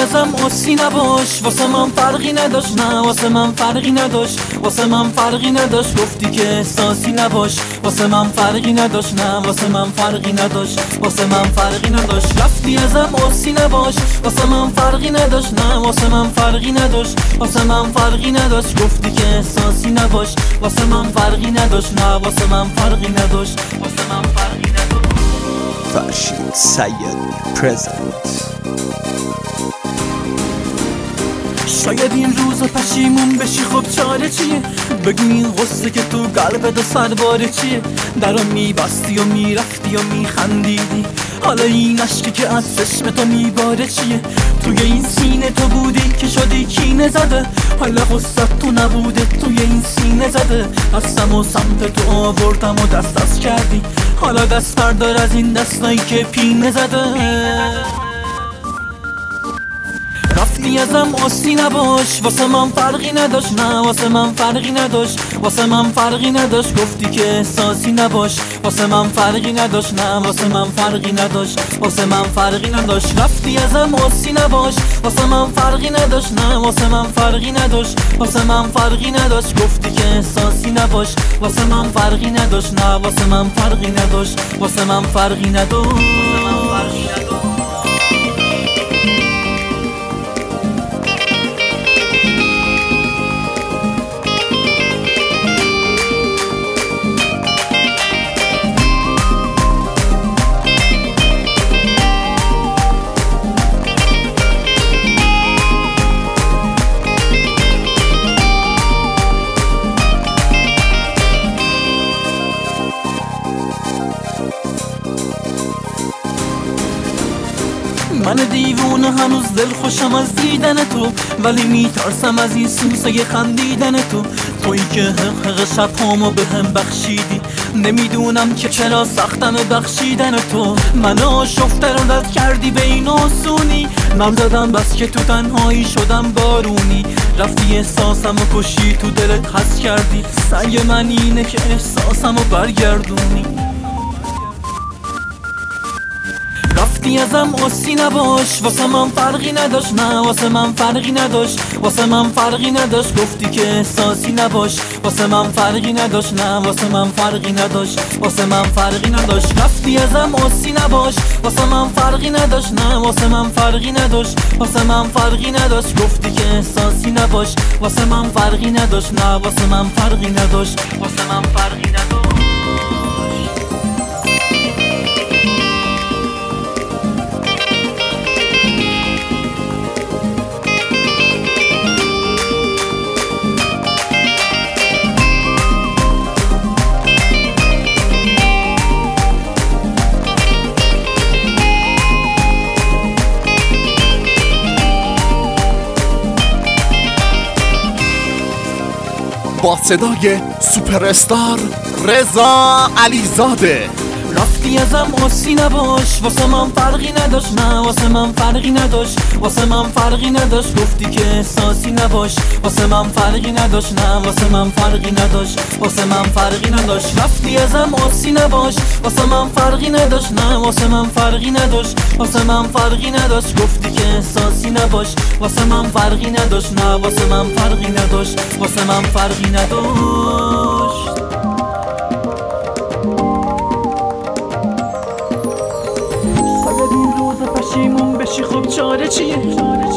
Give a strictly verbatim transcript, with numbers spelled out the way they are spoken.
ازم آسی نباش، واسه من فرقی نداشت، نه واسه من فرقی نداشت، واسه من فرقی نداشت. گفتی که احساسی نباش، واسه من فرقی نداشت، نه واسه من فرقی نداشت، واسه من فرقی نداشت. رفتی ازم آسی نباش، واسه من فرقی نداشت، نه واسه من فرقی نداشت، واسه من فرقی نداشت. گفتی که احساسی نباش، واسه من فرقی نداشت، نه واسه من فرقی نداشت، واسه من فرقی نداشت. فرشید سیدی پرزنت. شاید این روز پشیمون بشی، خب چاره چیه؟ بگو این غصه که تو قلبت و سرباره چیه؟ درو میبستی و میرفتی و میخندیدی، حالا این عشقی که از چشم تو میباره چیه؟ توی این سینه تو بودی که شدی کینه زده، حالا غصت تو نبوده توی این سینه زده. دستم و سمت تو آوردم و دست دست کردی، حالا دست بردار از این دستایی که پینه زده. رفتی ازم آسی نباش، واسه من فرقی نداشت، نه واسه من فرقی نداشت، واسه من فرقی نداشت. گفتی که احساسی نباش، واسه من فرقی نداشت، نه واسه من فرقی نداشت، واسه من فرقی نداشت. رفتی ازم آسی نباش، واسه من فرقی نداشت، نه واسه من فرقی نداشت، واسه من فرقی نداشت. گفتی که احساسی نباش، واسه من فرقی نداشت، نه واسه من فرقی نداشت، واسه من فرقی نداشت. من دیوونه هنوز دل خوشم از دیدن تو، ولی میترسم از این سوسه خندیدن تو. تویی که حق حق شب هامو به هم بخشیدی، نمیدونم که چرا سختم بخشیدن تو. منو آشفته رو رد کردی به این آسونی، من زدم بس که تو تنهایی شدم بارونی. رفتی احساسمو کشی، تو دلت حس کردی، سعی من اینه که احساسمو برگردونی. رفتی ازم آسی نباش، واسه من فرقی نداشت، نه واسه من فرقی نداشت، واسه من فرقی نداشت. گفتی که احساسی نباش، واسه من فرقی نداشت، نه واسه من فرقی نداشت، واسه من فرقی نداشت. رفتی ازم آسی نباش، واسه من فرقی نداشت، نه واسه من فرقی نداشت، واسه من فرقی نداشت. گفتی که احساسی نباش، واسه من فرقی نداشت، نه واسه من فرقی نداشت، واسه من فرقی نداشت. با صدای سوپر استار رضا علیزاده. رفتی ازم آسی نباش، واسه من فرقی نداشت، نه واسه من فرقی نداشت، واسه من فرقی نداشت. گفتی که احساسی نباش، واسه من فرقی نداشت، نه واسه من فرقی نداشت، واسه من فرقی نداشت. رفتی ازم آسی نباش، واسه من فرقی نداشت، نه واسه من فرقی نداشت، واسه من فرقی نداشت. گفتی که احساسی نباش، واسه من فرقی نداشت، نه واسه من فرقی نداشت، واسه من فرقی نداشت. پشیمون بشی، خب چاره چیه؟